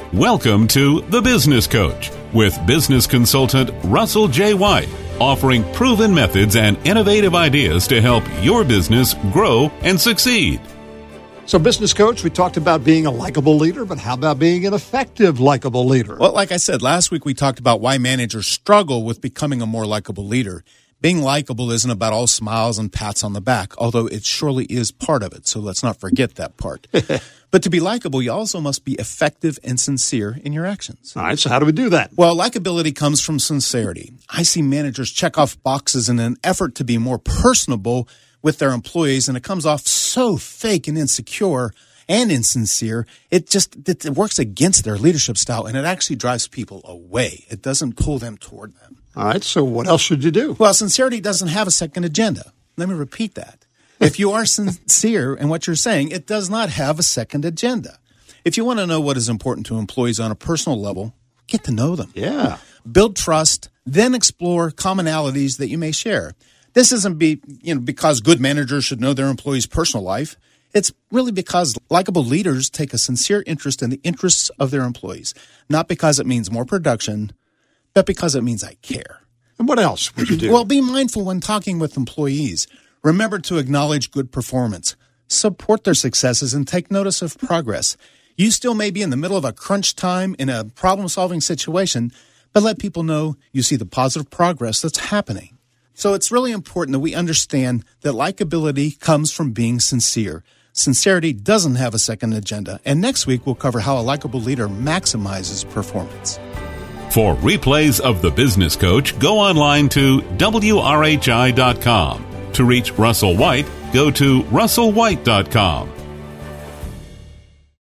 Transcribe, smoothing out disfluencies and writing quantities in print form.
Welcome to The Business Coach with business consultant Russell J. White, offering proven methods and innovative ideas to help your business grow and succeed. So, Business Coach, we talked about being a likable leader, but how about being an effective likable leader? Well, like I said, last week we talked about why managers struggle with becoming a more likable leader. Being likable isn't about all smiles and pats on the back, although it surely is part of it, so let's not forget that part. But to be likable, you also must be effective and sincere in your actions. All right, so how do we do that? Well, likability comes from sincerity. I see managers check off boxes in an effort to be more personable with their employees, and it comes off so fake and insecure and insincere, it works against their leadership style, and it actually drives people away. It doesn't pull them toward them. All right, so what else should you do? Well, sincerity doesn't have a second agenda. Let me repeat that. If you are sincere in what you're saying, it does not have a second agenda. If you want to know what is important to employees on a personal level, get to know them. Yeah. Build trust, then explore commonalities that you may share. This isn't because good managers should know their employees' personal life. It's really because likable leaders take a sincere interest in the interests of their employees, not because it means more production, but because it means I care. And what else would you do? Well, be mindful when talking with employees. Remember to acknowledge good performance, support their successes, and take notice of progress. You still may be in the middle of a crunch time in a problem-solving situation, but let people know you see the positive progress that's happening. So it's really important that we understand that likability comes from being sincere. Sincerity doesn't have a second agenda. And next week, we'll cover how a likable leader maximizes performance. For replays of The Business Coach, go online to WRHI.com. To reach Russell White, go to russellwhite.com.